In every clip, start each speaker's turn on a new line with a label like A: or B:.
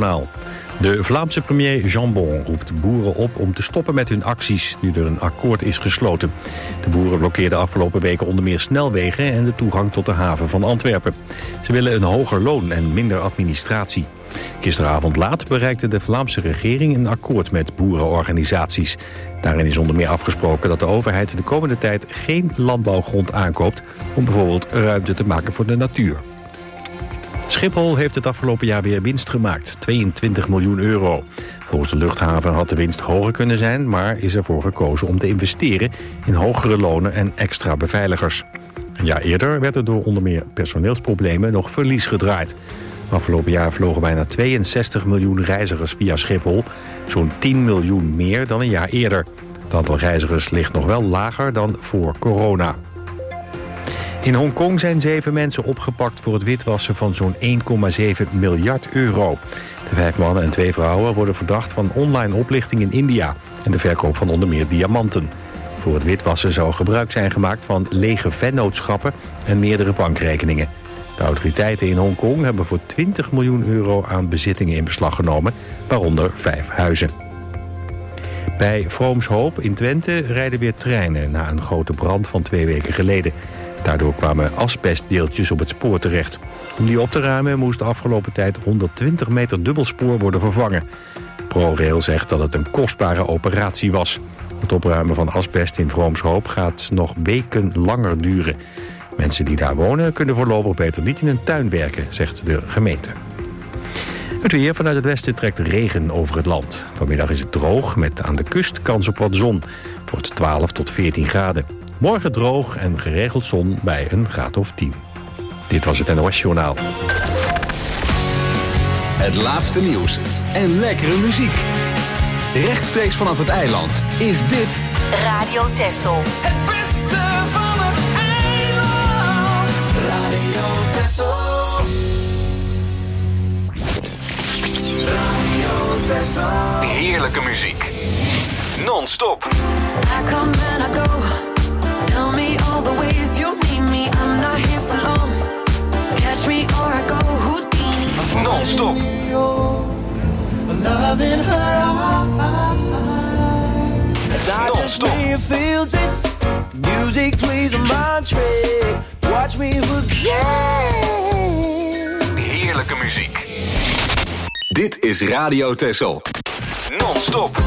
A: NOS-journaal. De Vlaamse premier Jambon roept boeren op om te stoppen met hun acties nu er een akkoord is gesloten. De boeren blokkeerden afgelopen weken onder meer snelwegen en de toegang tot de haven van Antwerpen. Ze willen een hoger loon en minder administratie. Gisteravond laat bereikte de Vlaamse regering een akkoord met boerenorganisaties. Daarin is onder meer afgesproken dat de overheid de komende tijd geen landbouwgrond aankoopt om bijvoorbeeld ruimte te maken voor de natuur. Schiphol heeft het afgelopen jaar weer winst gemaakt, 22 miljoen euro. Volgens de luchthaven had de winst hoger kunnen zijn, maar is ervoor gekozen om te investeren in hogere lonen en extra beveiligers. Een jaar eerder werd er door onder meer personeelsproblemen nog verlies gedraaid. Afgelopen jaar vlogen bijna 62 miljoen reizigers via Schiphol, zo'n 10 miljoen meer dan een jaar eerder. Het aantal reizigers ligt nog wel lager dan voor corona. In Hongkong zijn 7 mensen opgepakt voor het witwassen van zo'n 1,7 miljard euro. De 5 mannen en 2 vrouwen worden verdacht van online oplichting in India en de verkoop van onder meer diamanten. Voor het witwassen zou gebruik zijn gemaakt van lege vennootschappen en meerdere bankrekeningen. De autoriteiten in Hongkong hebben voor 20 miljoen euro aan bezittingen in beslag genomen, waaronder 5 huizen. Bij Vroomshoop in Twente rijden weer treinen na een grote brand van 2 weken geleden. Daardoor kwamen asbestdeeltjes op het spoor terecht. Om die op te ruimen moest de afgelopen tijd 120 meter dubbelspoor worden vervangen. ProRail zegt dat het een kostbare operatie was. Het opruimen van asbest in Vroomshoop gaat nog weken langer duren. Mensen die daar wonen kunnen voorlopig beter niet in een tuin werken, zegt de gemeente. Het weer: vanuit het westen trekt regen over het land. Vanmiddag is het droog met aan de kust kans op wat zon. Het wordt 12 tot 14 graden. Morgen droog en geregeld zon bij een graad of 10. Dit was het NOS-journaal.
B: Het laatste nieuws en lekkere muziek. Rechtstreeks vanaf het eiland is dit
C: Radio Texel.
D: Het beste van het eiland. Radio Texel. Radio Texel.
B: heerlijke muziek. Non-stop.
E: I come and I go. Tell me all the ways you need me. I'm not here for long. Catch me or I go Houdini.
B: Non-stop. Non-stop.
D: Music plays a mantra. Watch me forget.
B: Heerlijke muziek. Dit is Radio Texel. Non-stop.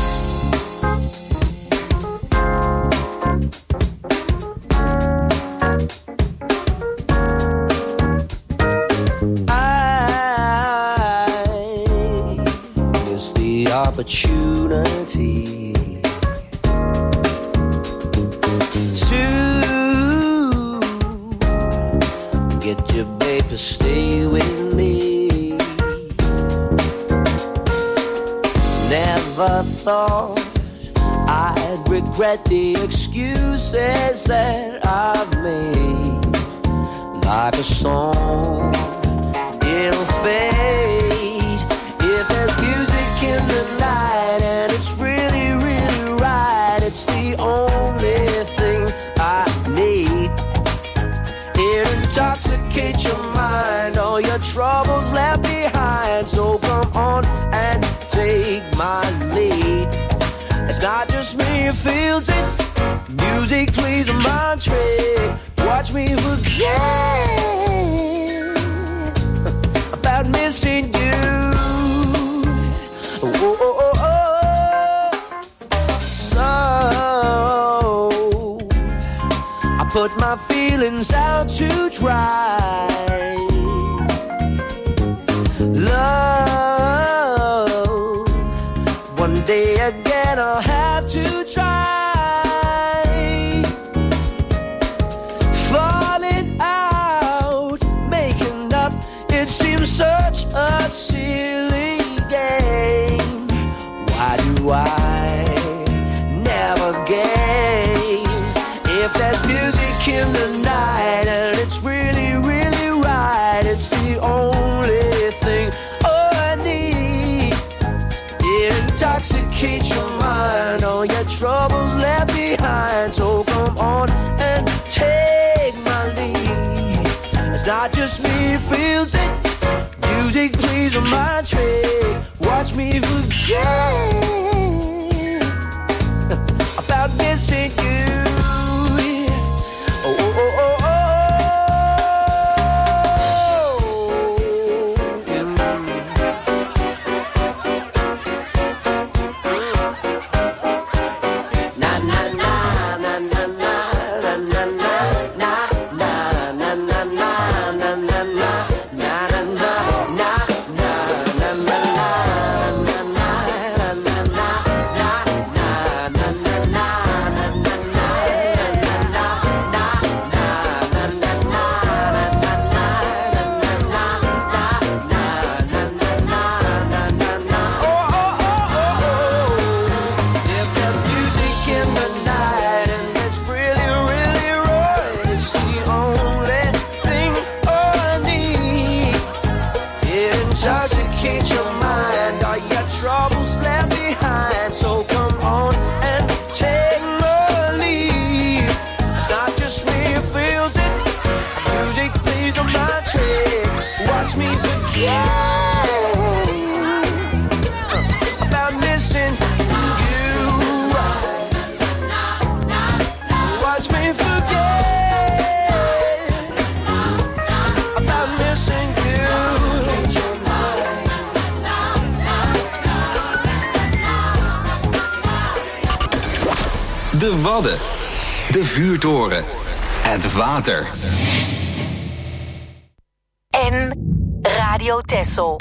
D: Opportunity to get your babe to stay with me. Never thought I'd regret the excuses that I've made. Like a song, it'll fade. If there's music in the night and it's really, really right, it's the only thing I need. It intoxicates your mind, all your troubles left behind. So come on and take my lead. It's not just me who feels it. Music plays a mind trick. Watch me forget about missing you. Oh, oh, oh, oh. So I put my feelings out to dry. Love, one day again I'll have to try. Falling out, making up, it seems such a silly game. Why do I never game? If there's music in the night and it's really, really right, it's the only thing I need. It intoxicates your mind, all your troubles left behind. So come on and take my lead. It's not just me who feels it. Music plays on my trick. Watch me forget about missing you. Oh, oh, oh, oh, oh. Na na na na na na na na na na na na na na na intoxicate your mind, all your troubles left behind. So come on and take my lead. It's not just me who feels it. Music plays on my trick. Watch me forget about missing you. Watch me forget about missing you.
B: De Wadden, de vuurtoren, het water.
C: En Radio Texel.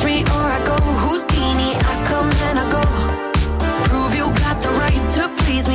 E: Please me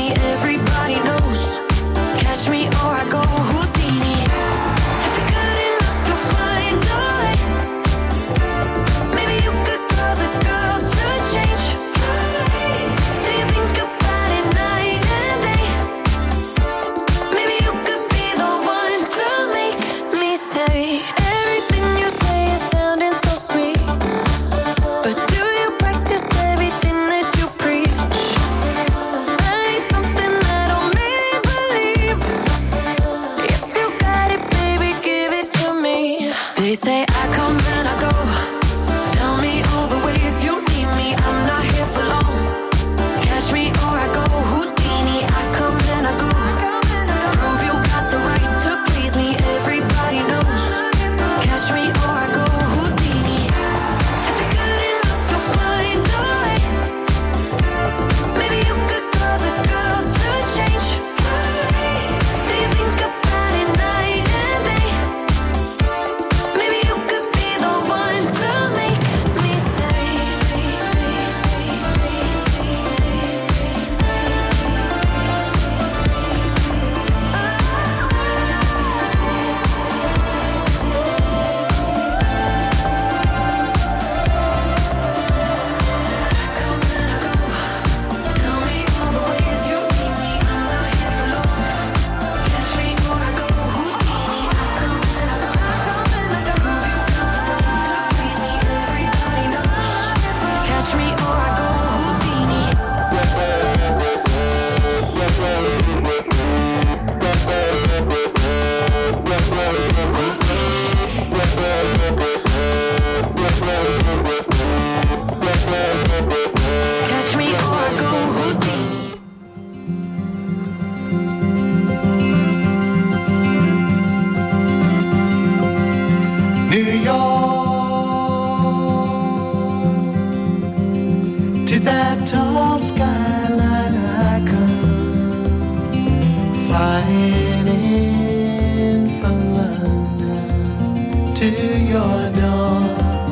F: flying in from London to your door.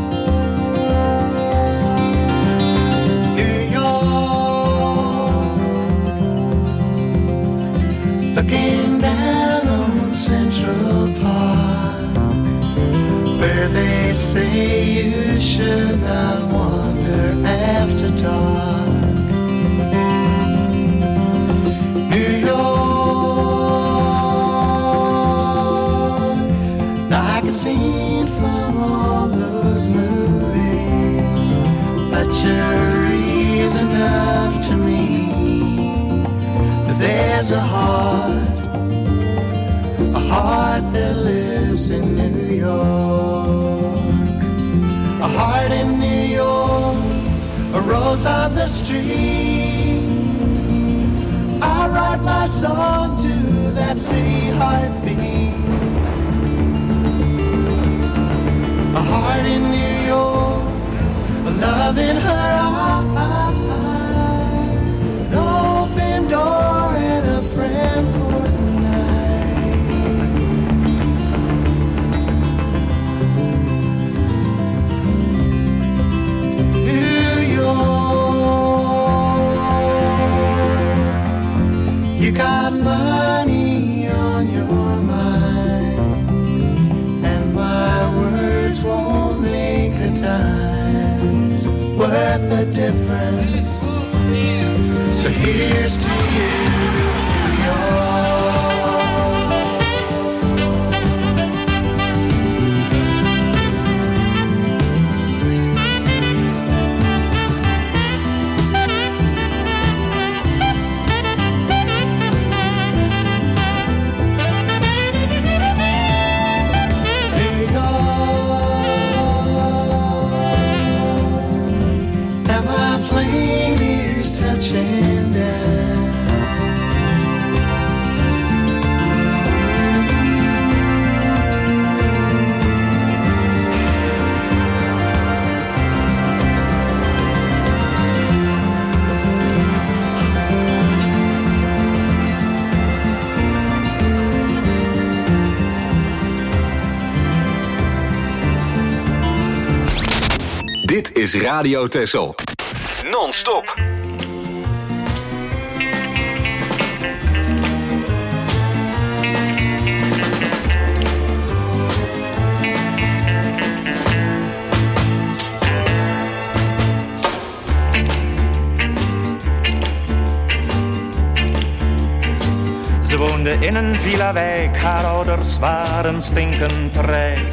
F: New York, looking down on Central Park, where they say you should not wander after dark. New York, like a scene from all those movies, but you're real enough to me. But there's a heart that lives in New York. A heart in New York, a rose on the street. I write my song to that city heartbeat. A heart in New York, a love in her eye, an open door and a friend for the night. New York, you got money on your mind, and my words won't make a dime. It's worth the difference. So here's to you, New York. Touching down.
B: Dit is Radio Texel. Non-stop.
G: Ze woonde in een villa-wijk, haar ouders waren stinkend rijk.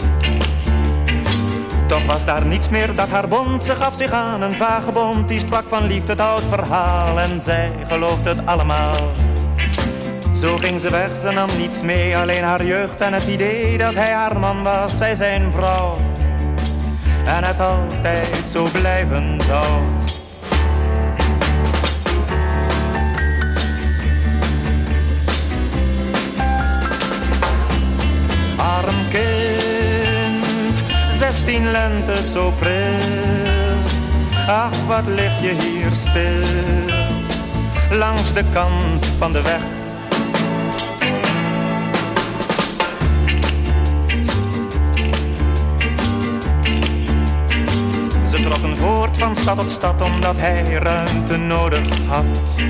G: Toch was daar niets meer dat haar bond, ze gaf zich aan een vagebond. Die sprak van liefde, het oud verhaal, en zij geloofde het allemaal. Zo ging ze weg, ze nam niets mee, alleen haar jeugd en het idee dat hij haar man was, zij zijn vrouw. En het altijd zo blijven zou. Arm kind, 16 lente zo pril. Ach, wat lig je hier stil, langs de kant van de weg. Ze trokken voort van stad tot stad, omdat hij ruimte nodig had.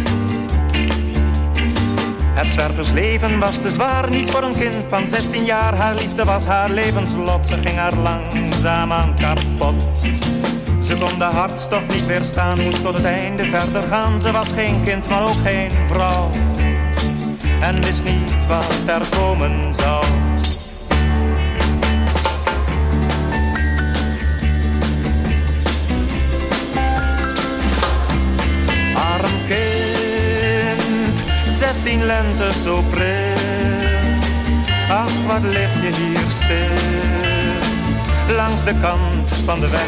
G: Het zwerversleven was te zwaar, niet voor een kind van 16 jaar. Haar liefde was haar levenslot, ze ging haar langzaamaan kapot. Ze kon de hartstocht niet weerstaan, moest tot het einde verder gaan. Ze was geen kind, maar ook geen vrouw, en wist niet wat er komen zou. Arm kind, 16 lente zo pril. Ach, wat lig je hier stil, langs de kant van de weg.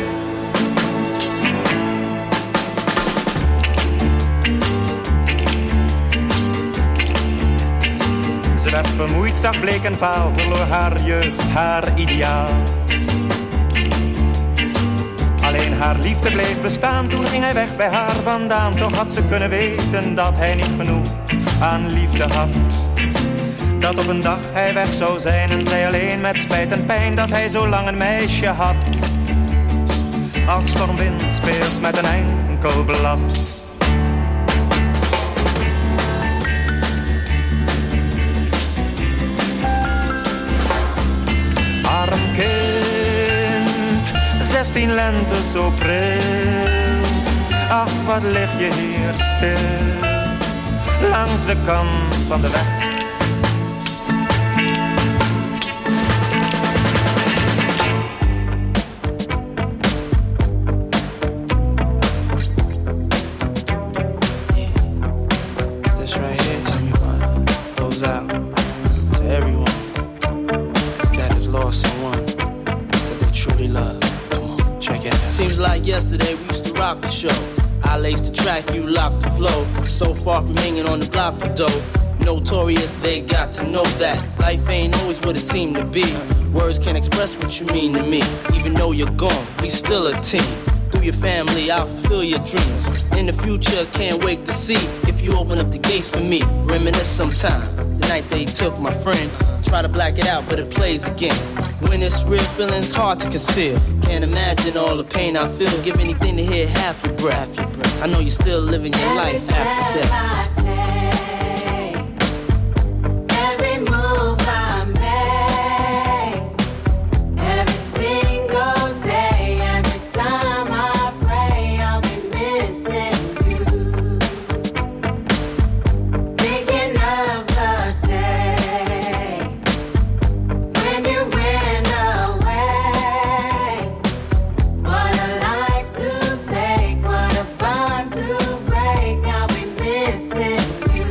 G: Ze werd vermoeid, zag bleek en vaal, verloor haar jeugd, haar ideaal. Alleen haar liefde bleef bestaan, toen ging hij weg bij haar vandaan. Toch had ze kunnen weten dat hij niet genoeg aan liefde had. Dat op een dag hij weg zou zijn en zij alleen met spijt en pijn dat hij zo lang een meisje had. Als stormwind speelt met een enkel blad. Arm kind, 16 lente zo pril. Ach, wat lig je hier stil, langs de kant van de weg.
H: Yesterday we used to rock the show. I laced the track, you locked the flow. So far from hanging on the block for dough. Notorious, they got to know that life ain't always what it seemed to be. Words can't express what you mean to me. Even though you're gone, we still a team. Through your family, I'll fulfill your dreams. In the future, can't wait to see if you open up the gates for me. Reminisce sometime, the night they took my friend. Try to black it out, but it plays again. When it's real, feeling's hard to conceal. Can't imagine all the pain I feel. Give anything to hear half your breath. I know you're still living your life after death.
I: Every move I make, every single day, every time I pray, I'll be missing you. Thinking of the day when you went away. What a life to take, what a bond to break. I'll be missing you.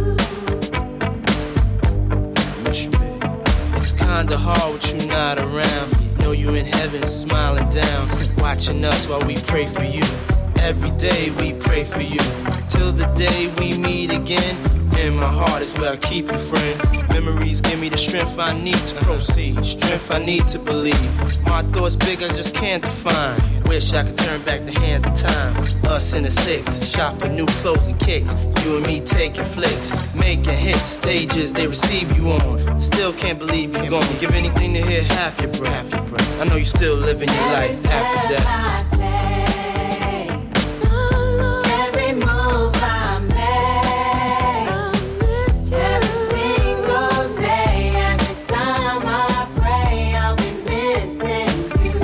H: It's kinda hard with you not around. Know you in heaven smiling down, watching us while we pray for you. Every day we pray for you, till the day we meet again. In my heart is where I keep you, friend. Memories give me the strength I need to proceed, strength I need to believe. My thoughts big, I just can't define. Wish I could turn back the hands of time. Us in the six, shop for new clothes and kicks. You and me taking flicks, making hits, stages they receive you on. Still can't believe you're gone. Give anything to hear half your breath. I know you're still living your life after death.
I: Every move I make, every single day, every time I pray, I'll be missing you.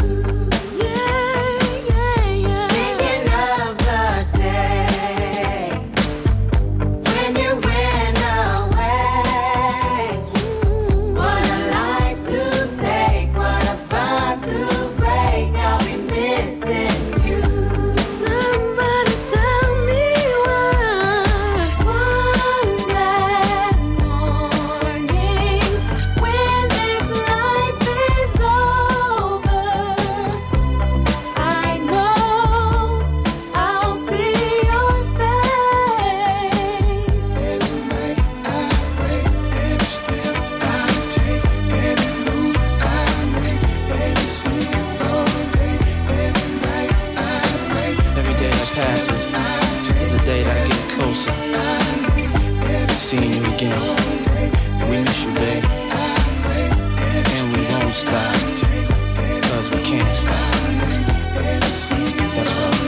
I: Thinking of the day when you went away. What a life to take, what a bond to break. I'll be missing you. Somebody tell me why. One bad morning when this life is over, I know I'll see your face.
F: Every night I pray, every step I take, every move I make, every single day, every night I pray.
H: Every day that passes is a day that I get closer to seeing you again. We miss you, babe, and we won't stop, cause we can't stop. That's right.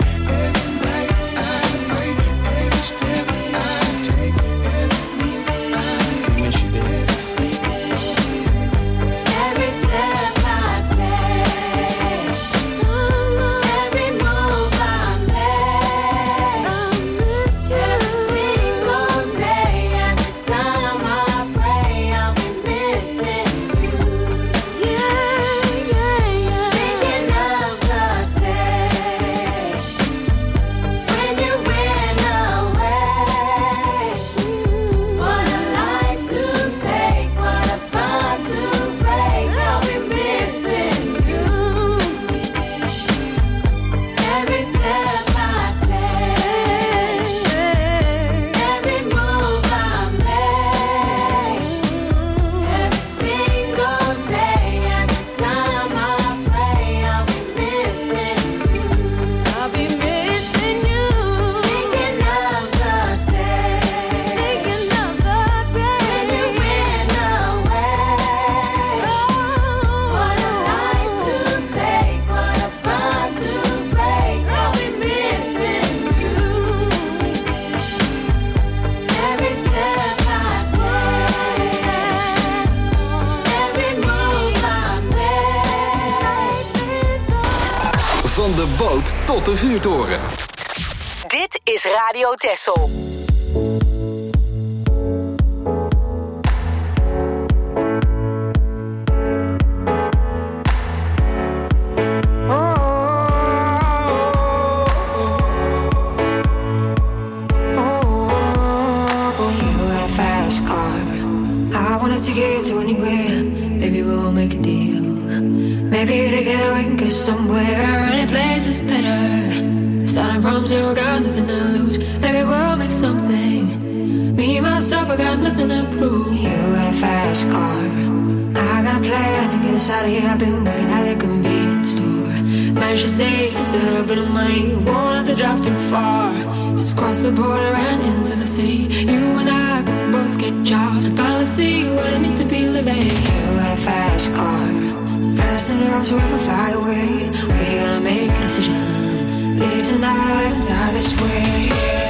H: We miss you, babe.
I: Every step I take, every move I make, every single day, every time I pray, I'll be missing you. Thinking
B: boot tot de vuurtoren.
C: Dit is Radio Texel.
E: Get to anywhere, maybe we'll make a deal. Maybe together we can get somewhere. Any place is better. Starting from zero, got nothing to lose. Maybe we'll make something. Me, myself, I got nothing to prove. You got a fast car, I got a plan to get us out of here. I've been working at the convenience store. Managed to save just a little bit of money. Won't have to drive too far. Just cross the border and into the city. You and I can both get jobs and finally see what it means to be living. You got a fast car, so fast enough so we can fly away. We're gonna make a decision. Live tonight and die this way.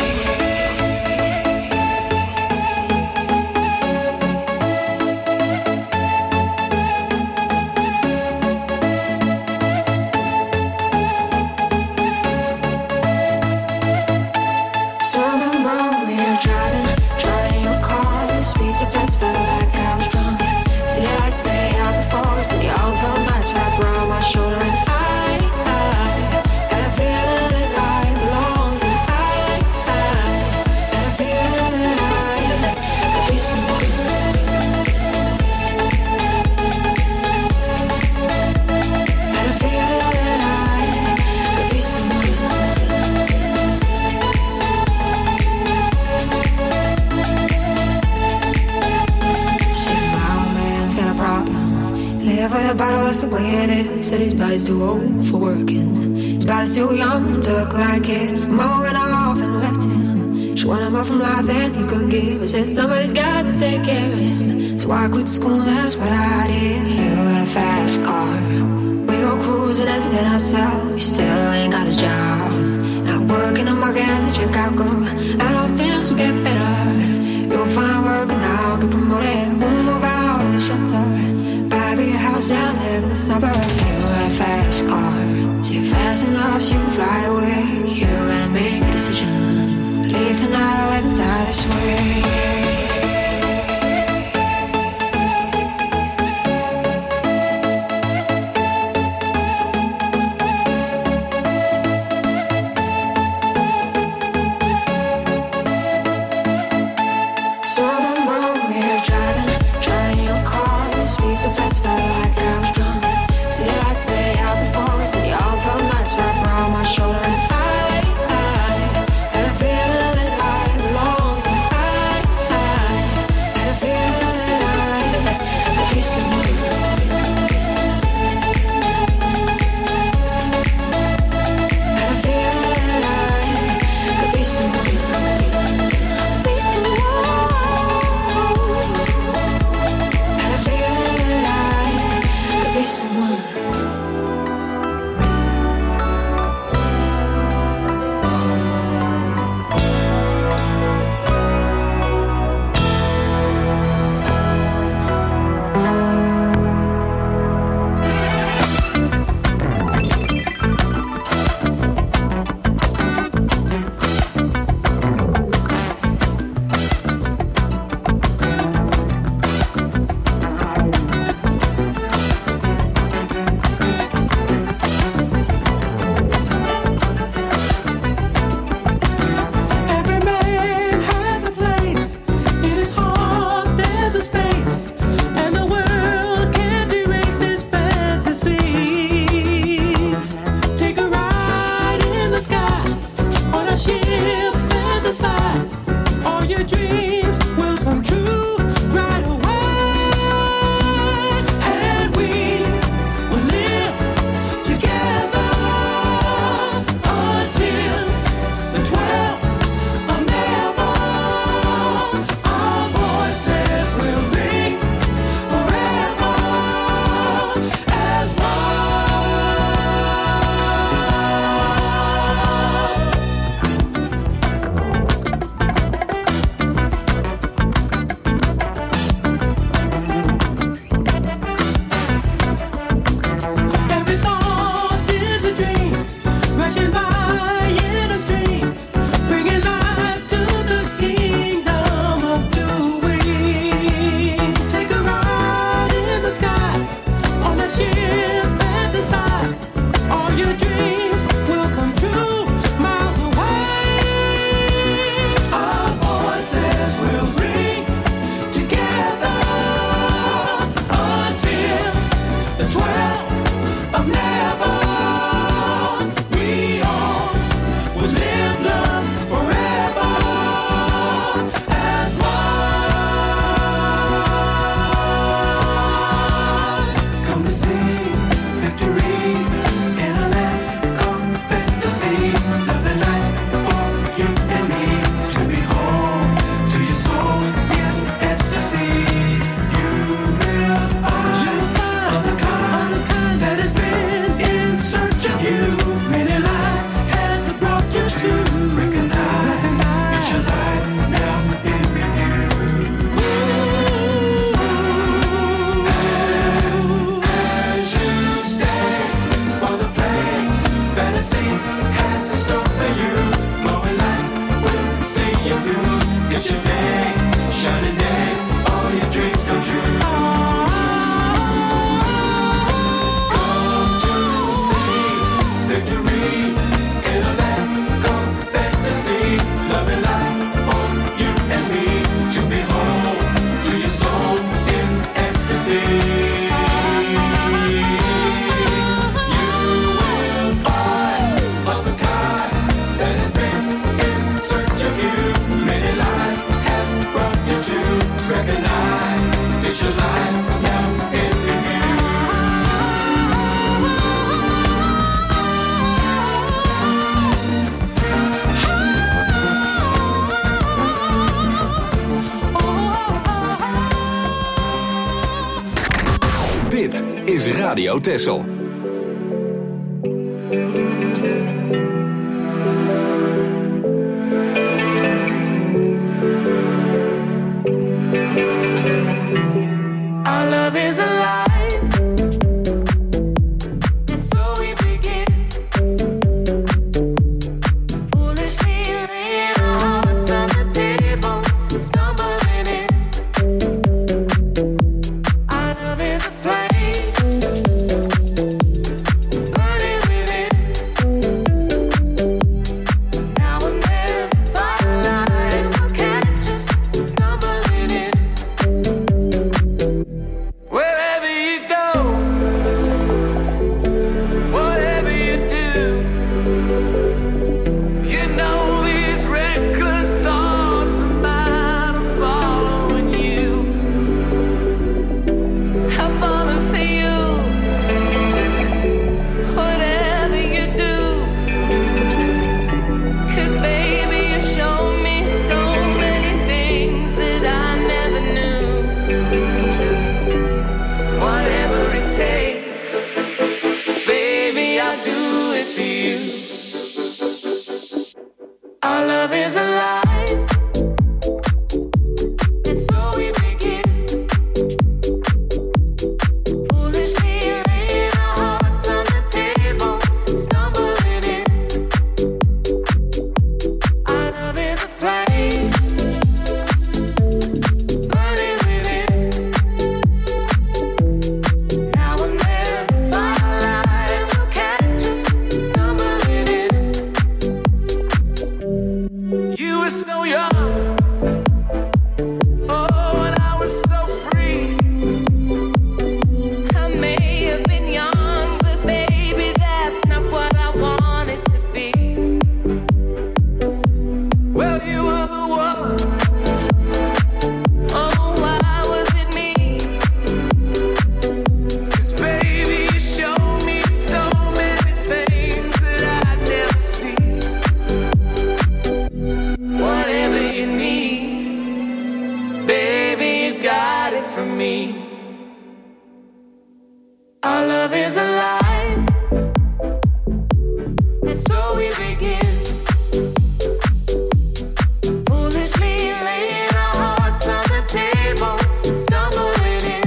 E: The way it is, said his body's too old for working. His body's too young to look like his. Mama went off and left him. She wanted more from life than he could give. I said somebody's got to take care of him. So I quit school, that's what I did. You got a fast car, we go cruising, entertain ourselves. You still ain't got a job, not working the market as a checkout girl. I know things will get better. You'll find work and I'll get promoted. We'll move out of the shelter, buy a bigger house and live in the suburbs. You got a fast car, so you're fast enough so you can fly away. You gotta make a decision. Leave tonight or let me die this way.
B: is Radio Texel.
E: Our love is alive. So we begin. Foolishly laying our hearts on the table, stumbling in. Our love is a flame, burning within. Now and then, firelight will catch us stumbling in. Wherever you go, whatever you do, you know these reckless thoughts of mine are following you. I've fallen for you, whatever you do. 'Cause baby, you show me so many things that I never knew. Whatever it takes, baby, I'll do it for you. Our love is alive, and so we begin. Foolishly laying our hearts on the table, stumbling in. Our love is a flame, burning within. Now and then, firelight will catch us stumbling in. You were so young, oh, and I was so free. I may have been young, but baby, that's not what I wanted to be. Well, you were the one. Oh, why was it me? 'Cause baby, you showed me so many things that I'd never see. Whatever you need, baby, you got it from me. Our love is alive, and so we begin. Foolishly laying our hearts on the table, stumbling in.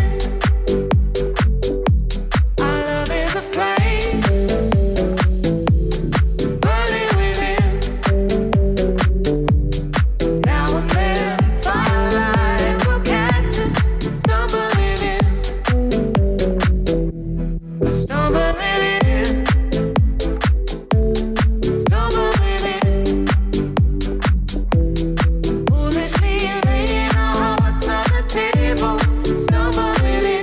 E: Our love is a flame, burning within. Now and then, firelight will catch us stumbling in. Stumbling in. Stumbling in. Foolishly laying our hearts on the table, stumbling in.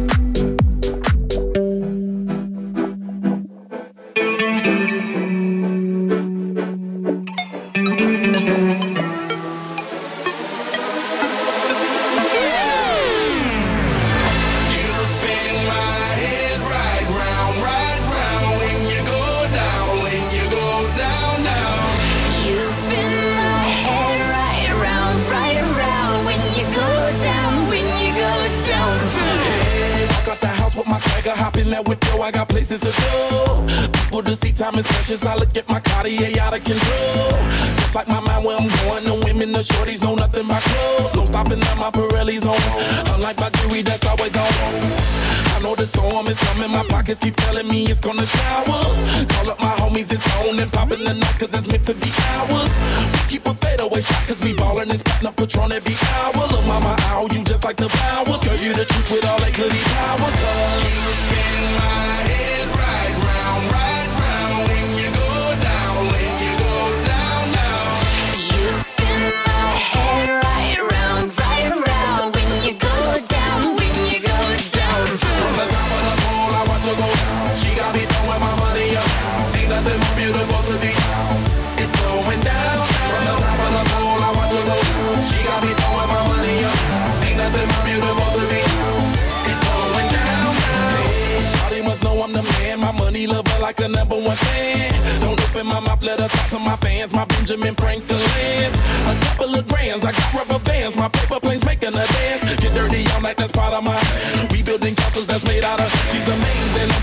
F: You spin my head right round when you go down, when you go down, down.
I: You spin my head right around when you go down, when you go down.
J: Walk out the house with my swagger, hop in that whip, yo, I got places to go. People to see, time is precious, I look at my Cartier out of control. Just like my mind where I'm going, the women, the shorties know nothing but clothes. No stopping at my Pirelli's on, unlike my jewelry that's always on. I know the storm is coming, my pockets keep telling me it's gonna shower. Call up my homies, it's on and popping the night, cause it's meant to be ours. We keep a fadeaway shot, cause we ballin' this platinum Patron every hour. Look, mama, ow, you just like the flowers. Girl, you the truth with all that goody power.
F: You spin my head right round when you go down, when you go down, down.
I: You spin my head right around when you go down, when you go down.
J: From the top of the pole, I watch her go down. She got me throwing my money up. Ain't nothing more beautiful to me. It's going down. From the top of the pole, I watch her go down. She got me throwing my money up. Ain't nothing more beautiful to me. It's going down. Shawty must know I'm the man. My money lover like the number one fan. Don't open my mouth, let her talk to my fans. My Benjamin Franklin's. A couple of grands, I got rubber bands. My paper planes making a dance. Get dirty all night, that's part of my. We building castles that's made out of. She's a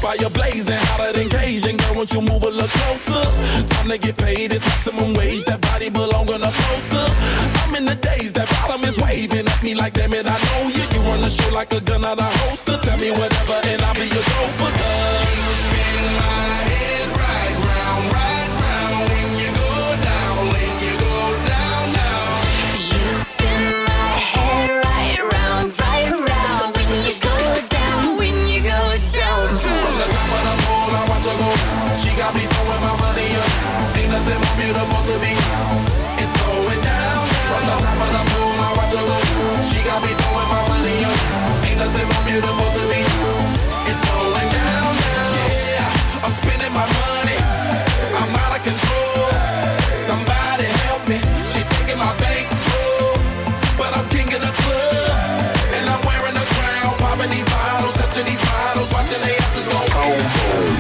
J: fire blazing, hotter than Cajun. Girl, won't you move a little closer? Time to get paid, it's maximum wage. That body belong on a poster. I'm in the days, that bottom is waving at me like, damn it, I know you. You run the show like a gun out of holster. Tell me whatever and I'll be your gopher. You spin my head right round when you go down, when you go down, down.
I: You spin my head right round when you go down, when you go down.
J: From the top of the pole, I watch her go. She got me throwing my money up. Ain't nothing more beautiful to me. It's going down. From the top of the pole, I watch her go. She got me throwing my money up. Ain't nothing more beautiful to me. It's going down, down. Yeah, I'm spending my money. I'm out of control. Somebody help me. She taking my bankroll, but I'm king of the club, and I'm wearing a crown. Popping these bottles, touching these bottles, watching they asses go boom, boom.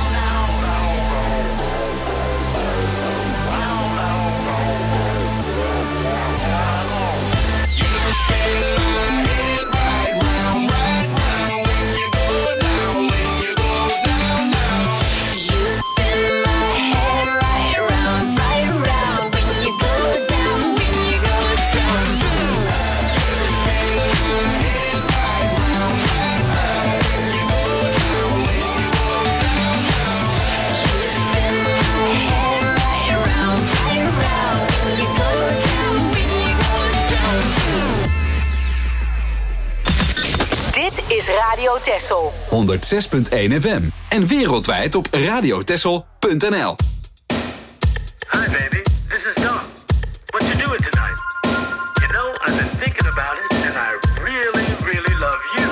C: Is Radio Texel
B: 106.1 FM en wereldwijd op radiotexel.nl.
K: Hi baby, this is Don. What you doing tonight? You know, I've been thinking about it and I really, really love you.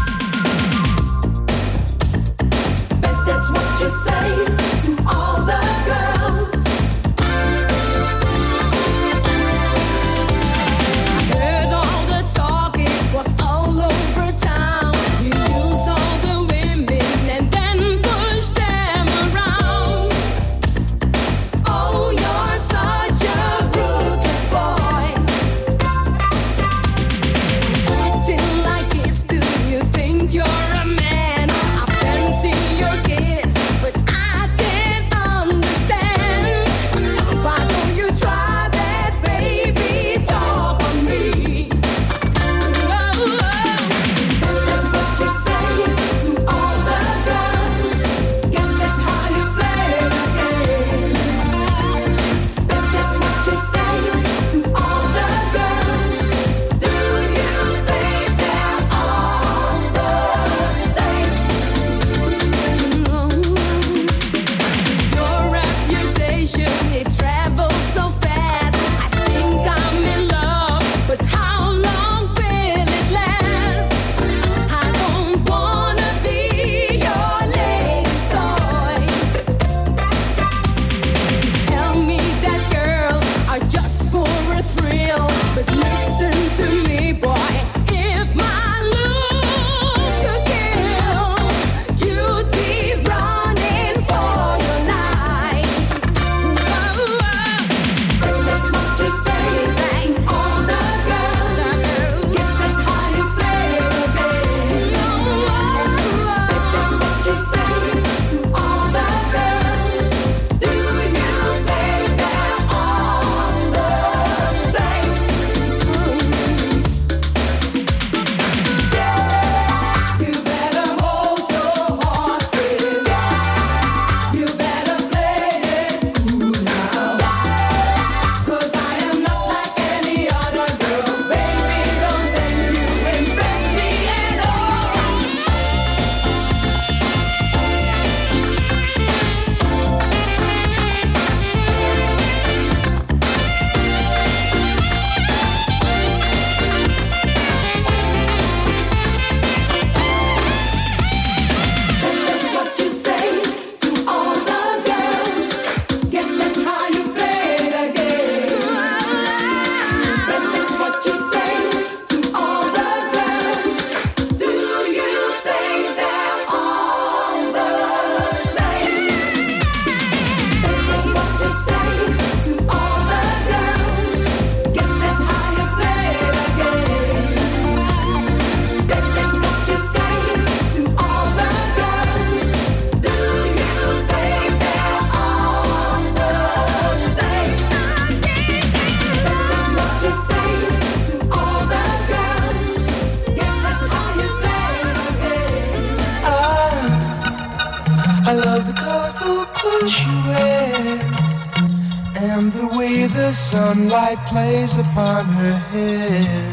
L: But that's what you say to all the girls. Heard all the talk, it was all over town. You use all the women and then push them around.
F: sunlight plays upon her hair.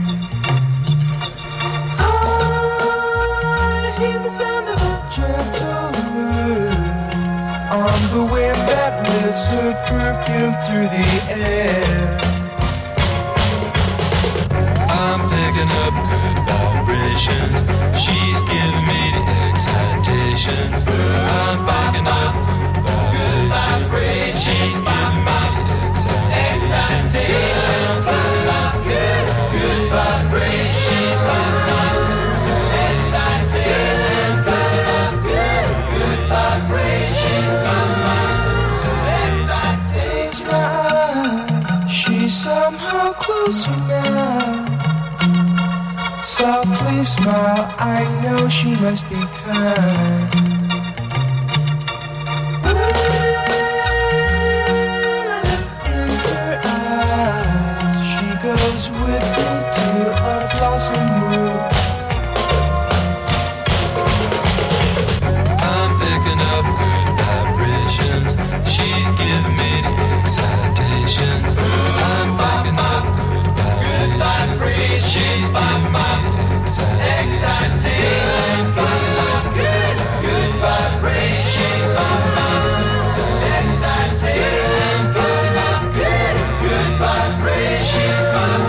F: I hear the sound of a gentle word on the wind that lifts her perfume through the air.
M: I'm picking up good vibrations. She's giving me the excitations. I'm picking up good vibrations. She's giving me the excitations. I'm picking up good vibrations. She's giving me the excitations. Picking up good vibrations. She's giving me the excitations.
F: She's somehow closer now. Softly smile, I know she must be kind. In her eyes, she goes with me to a blossom room.
M: I'm picking up good vibrations. She's giving me the excitations. I'm picking up good vibrations. She's giving me excitations. Picking up good vibrations. Excitations. Picking up good vibrations.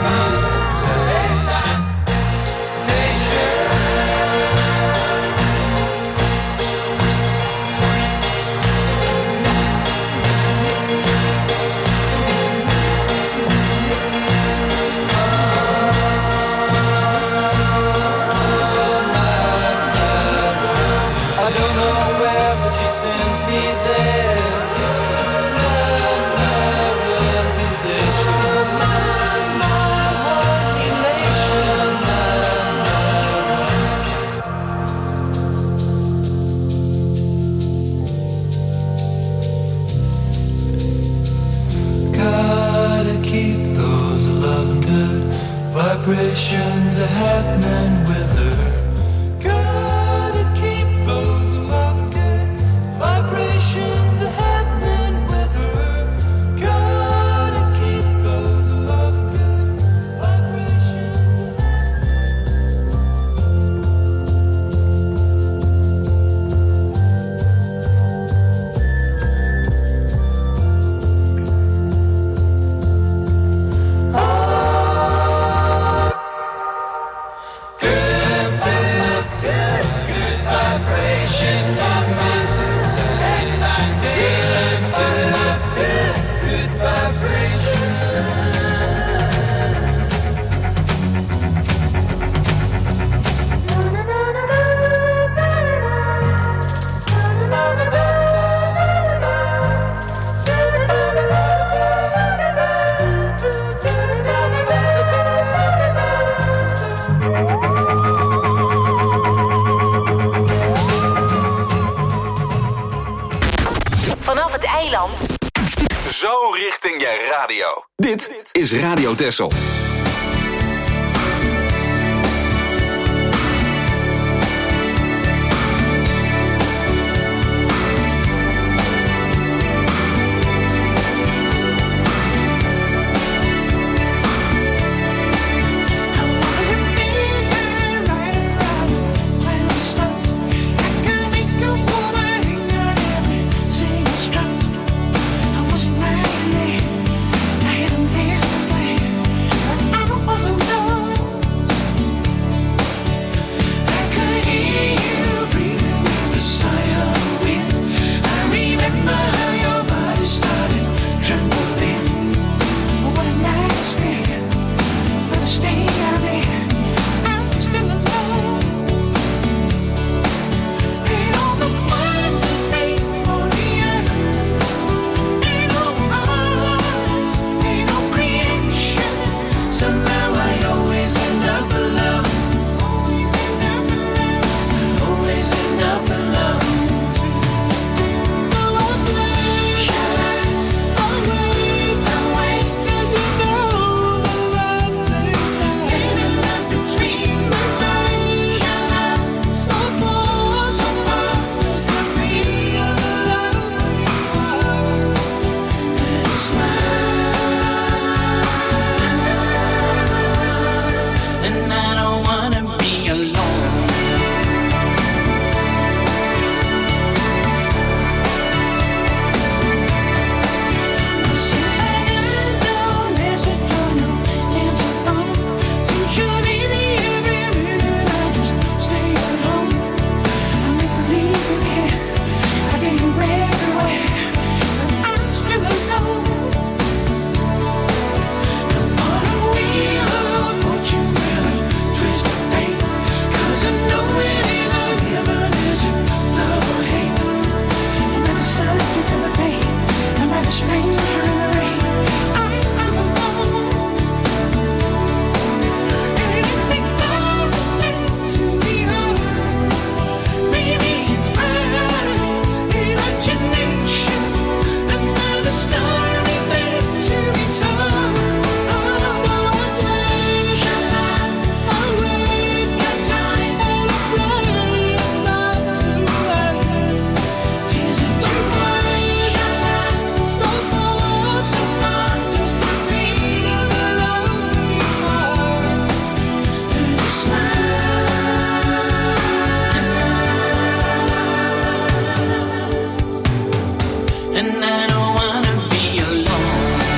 F: Vibrations are happening with her. Gotta keep those love good. Vibrations are happening with her. Gotta keep those love good.
B: Zo richting je radio. Dit is Radio Texel.
I: I
N: and I don't wanna be alone. Since I got no message or no answer phone, since you're busy every minute, I just stay alone. I make believe you care, I get you everywhere, but I'm still alone. On a wheel of fortune with a twist of fate, 'cause I know it is a given, is it love or hate? And I decide to feel the pain, I'm like a stranger in the rain. I'm alone, and it's become to be hard. Maybe it's my imagination, another story there to be told. I'll wait your time, and the rain's not too late. Tears are too bright, so far, just to be alone anymore. And a smile, and I don't wanna be alone.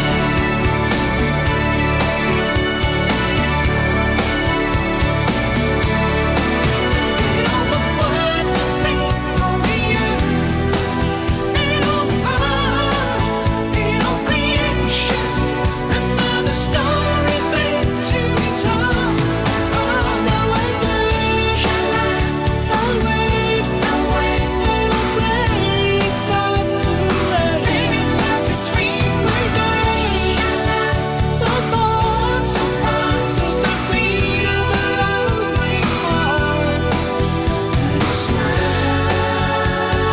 N: And all the blood that on the earth, and all the hearts, and all creation, another story made to be told. I'll wait your time, I'll wait, and the rain's not too late. Maybe not between we days, so far, just the beat of a lonely heart. And a smile,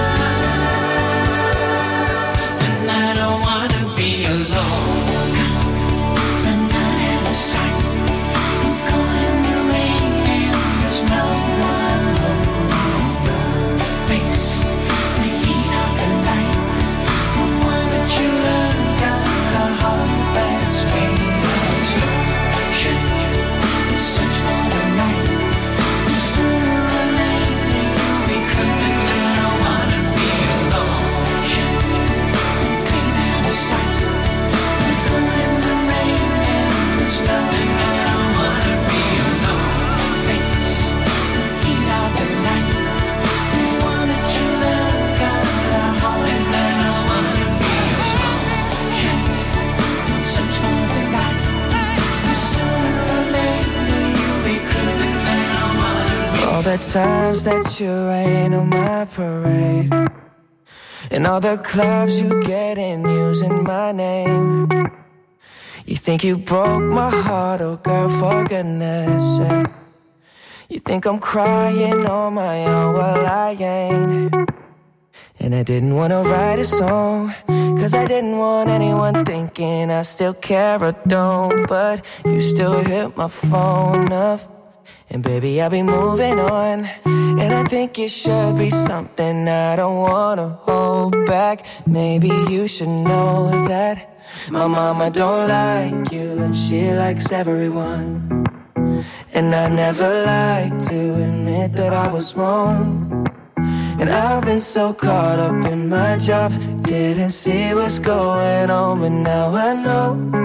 N: and I don't wanna be alone. And not out of sight, I'm caught in the rain, and there's no one home. Face the heat of the night, the one that you love got a heart that's made of stone. Search for the light, and sooner or later you'll be crying. I don't wanna be alone. Clean out of sight, I'm caught in the rain, and there's no one. And I don't wanna be alone. Face the heat of the night, the one that you love got a heart. And I don't wanna be alone. Search for the light, and sooner or later you'll be crying. I don't wanna be.
O: All the times that you rain on my parade, and all the clubs you get in using my name. You think you broke my heart, oh girl, for goodness sake. You think I'm crying on my own, well I ain't. And I didn't wanna write a song, 'cause I didn't want anyone thinking I still care or don't. But you still hit my phone up, and baby I'll be moving on. And I think it should be something I don't wanna hold back. Maybe you should know that my mama don't like you, and she likes everyone. And I never like to admit that I was wrong. And I've been so caught up in my job, didn't see what's going on, but now I know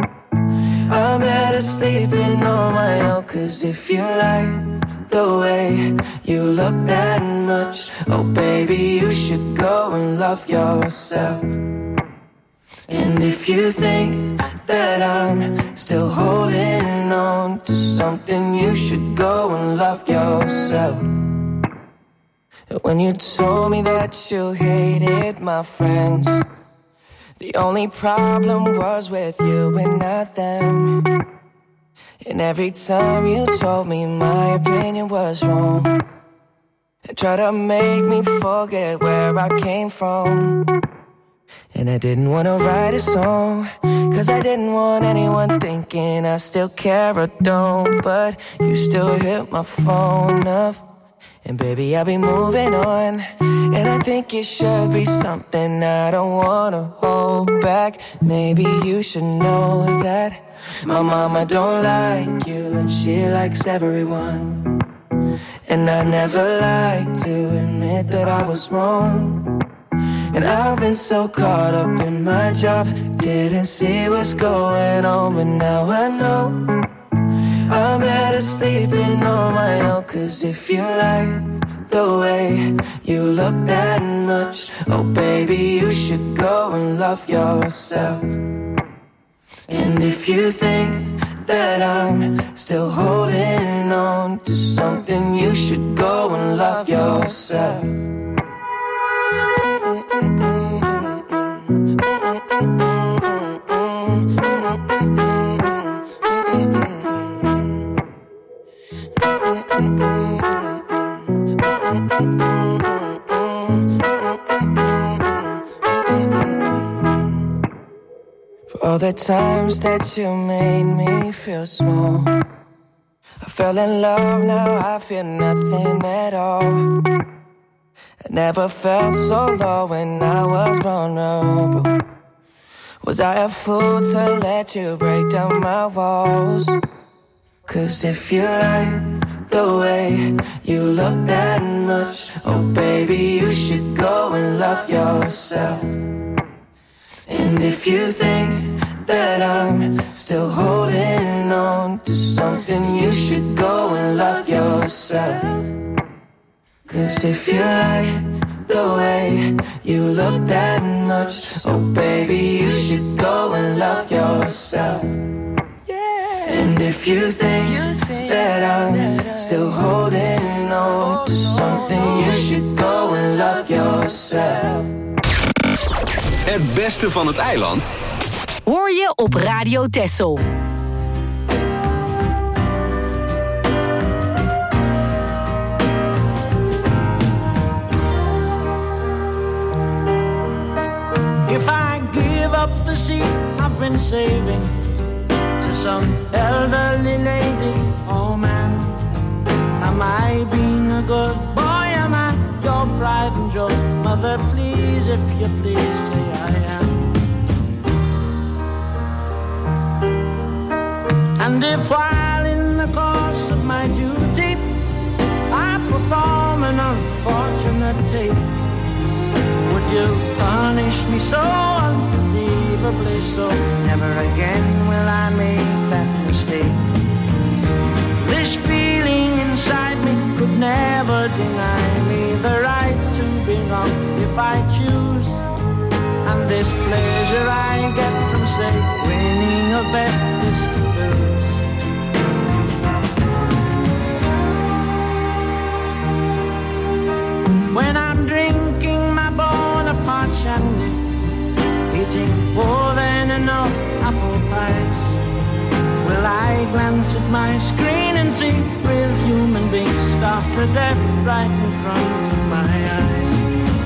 O: I'm better sleeping on my own. 'Cause if you like the way you look that much, oh baby, you should go and love yourself. And if you think that I'm still holding on to something, you should go and love yourself. When you told me that you hated my friends, the only problem was with you and not them. And every time you told me my opinion was wrong, and tried to make me forget where I came from. And I didn't want to write a song, 'cause I didn't want anyone thinking I still care or don't. But you still hit my phone up, and baby I'll be moving on. And I think it should be something I don't want to hold back. Maybe you should know that My mama don't like you and she likes everyone. And I never like to admit that I was wrong. And I've been so caught up in my job, didn't see what's going on, but now I know I'm better sleeping on my own. Cause if you like the way you look that much, oh baby, you should go and love yourself. And if you think that I'm still holding on to something, you should go and love yourself. All the times that you made me feel small, I fell in love, now I feel nothing at all. I never felt so low when I was vulnerable. Was I a fool to let you break down my walls? Cause if you like the way you look that much, oh baby, you should go and love yourself. And if you think that I'm still holding on to something, you should go and love yourself. Cause if you like the way you look that much, oh baby, you should go and love yourself. And if you think that I'm still holding on to something, you should go and love yourself.
B: Het beste van het eiland
C: hoor je op Radio Texel.
P: If I give up the seat I've been saving to some elderly lady, oh man, am I being a good boy? Am I your pride and joy? Mother, please, if you please, say I am. And if while in the course of my duty I perform an unfortunate tape, would you punish me so unbelievably so? Never again will I make that mistake. This feeling inside me could never deny me the right to be wrong if I choose. And this pleasure I get from, say, winning a bet is to lose. When I'm drinking my Bonaparte shandy, eating more than enough apple pies, will I glance at my screen and see real human beings starved to death right in front of my eyes?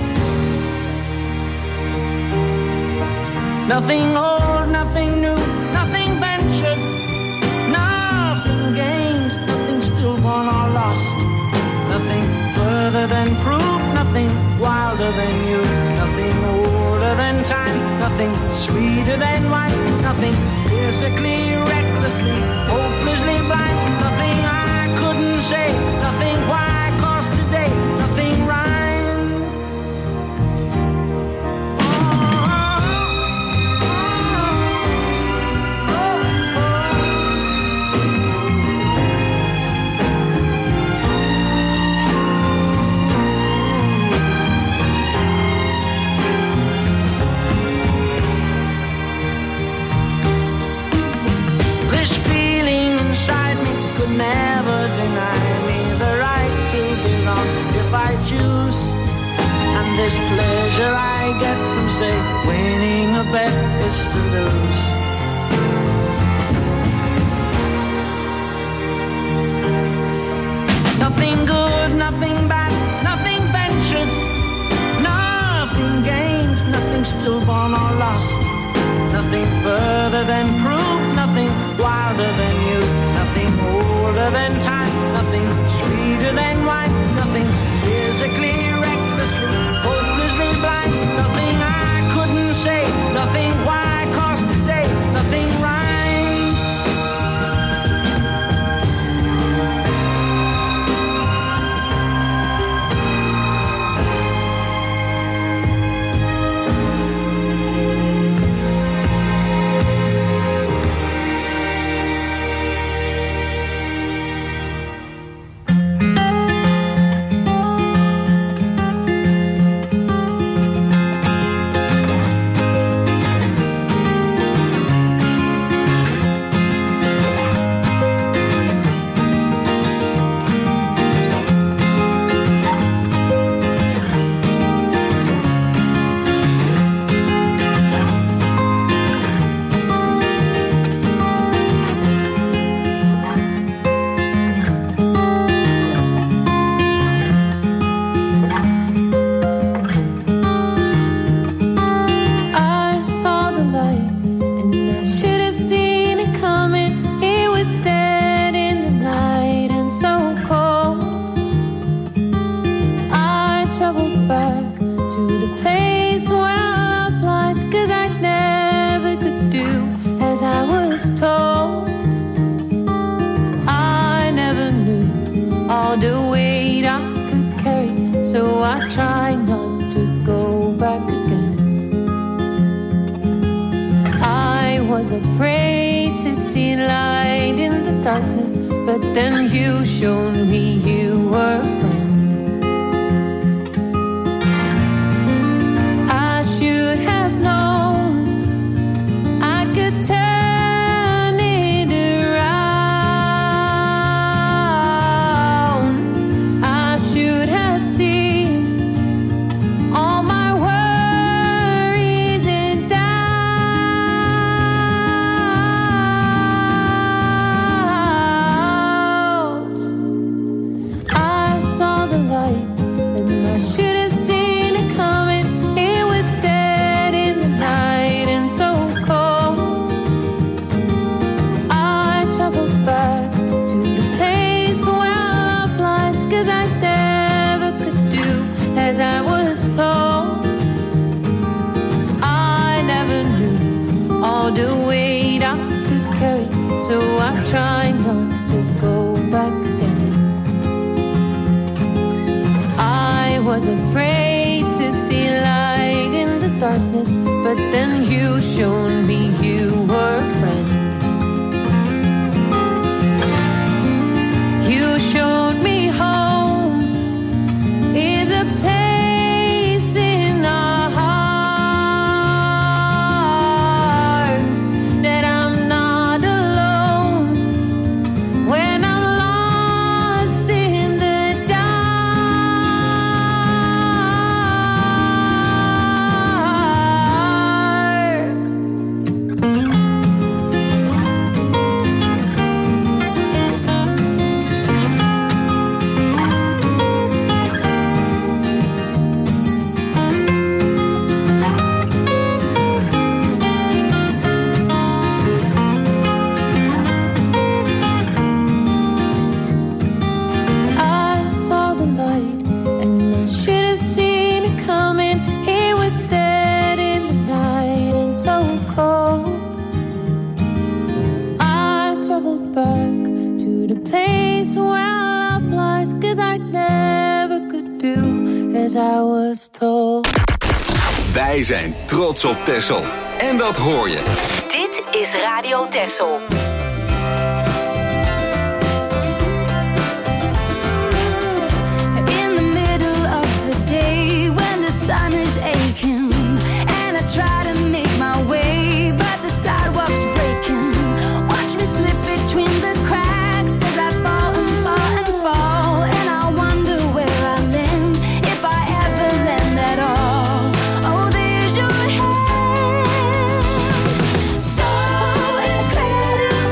P: Nothing old, nothing new, nothing ventured, nothing gained, nothing stillborn or lost, nothing further than proof, nothing wilder than you, nothing older than time, nothing sweeter than wine, nothing physically, recklessly, hopelessly blind, nothing I couldn't say, nothing why, cause today, nothing rhyme. Never deny me the right to belong if I choose. And this pleasure I get from, say, winning a bet is to lose. Nothing good, nothing bad, nothing ventured, nothing gained, nothing stillborn or lost, nothing further than proof, nothing wilder than you, nothing older than time, nothing sweeter than wine, nothing physically, recklessly, hopelessly blind, nothing I couldn't say, nothing why, cause today, nothing rhyme.
Q: but then you showed me you were a friend. I should have known I could turn it around. I should have seen all my worries and doubts. I saw the light and I should have seen it coming. It was dead in the night and so cold. I traveled back to the place where love lies, 'cause I never could do as I was told. I never knew all the weight I could carry, so I try not to go back then. I was afraid to see light in the darkness, but then you showed me you were a friend. You showed me home is a place in our hearts, that I'm not alone when I'm lost in the dark. I saw the light and I should have seen it coming. It was dead in the night and so cold. I traveled back to the place where love lies, 'cause I never could do as I was told.
B: Wij zijn trots op Texel. En dat hoor je.
C: Dit is Radio Texel.
I: In the middle of the day when the sun is aching and I try to make my way, but the sidewalk's breaking. Watch me slip between the cracks as I fall and fall and fall, and I wonder where I land, if I ever land at all. Oh, there's your hand, so incredible.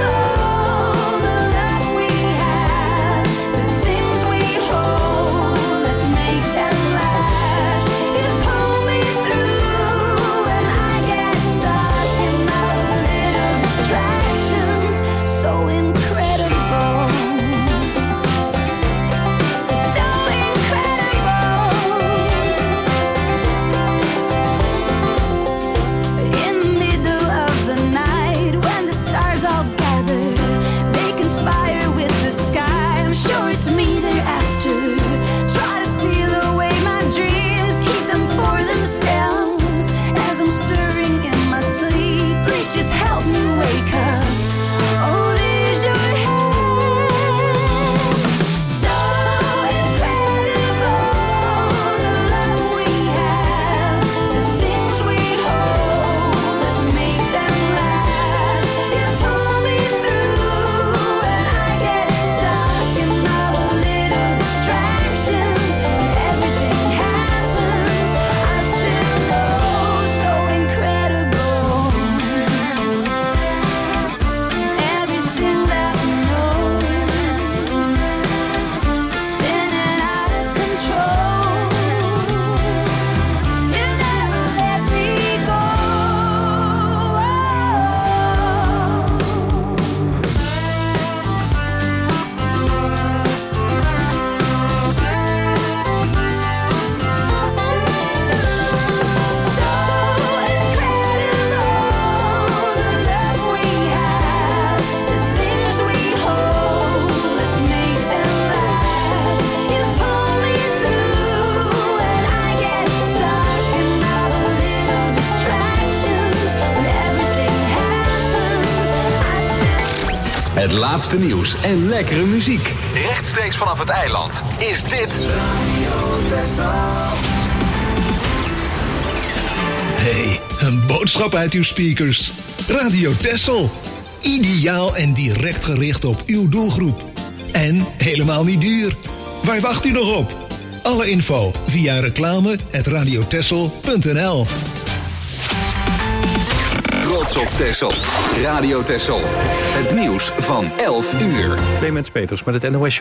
B: laatste nieuws en lekkere muziek. Rechtstreeks vanaf het eiland is dit
R: Hey, een boodschap uit uw speakers. Radio Texel. Ideaal en direct gericht op uw doelgroep. En helemaal niet duur. Waar wacht u nog op? Alle info via reclame@radiotexel.nl.
B: Trots op Texel. Radio Texel. Het nieuws van 11 uur.
A: Clemens Peters met het NOS.